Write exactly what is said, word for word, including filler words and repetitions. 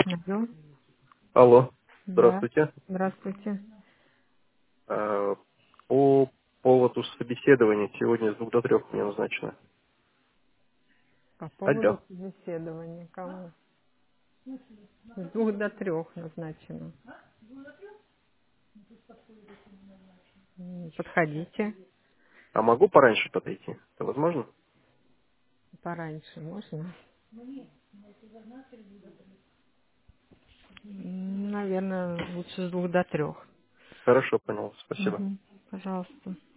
Алло. Алло, Да. здравствуйте. Здравствуйте. Э, По поводу собеседования сегодня с двух до трех мне назначено. По Алло. поводу собеседования. Кому? С двух до трех назначено. М, Подходите. А могу пораньше подойти? Это возможно? Пораньше можно? М, Наверное, лучше с двух до трех. Хорошо, понял. Спасибо. Угу. Пожалуйста.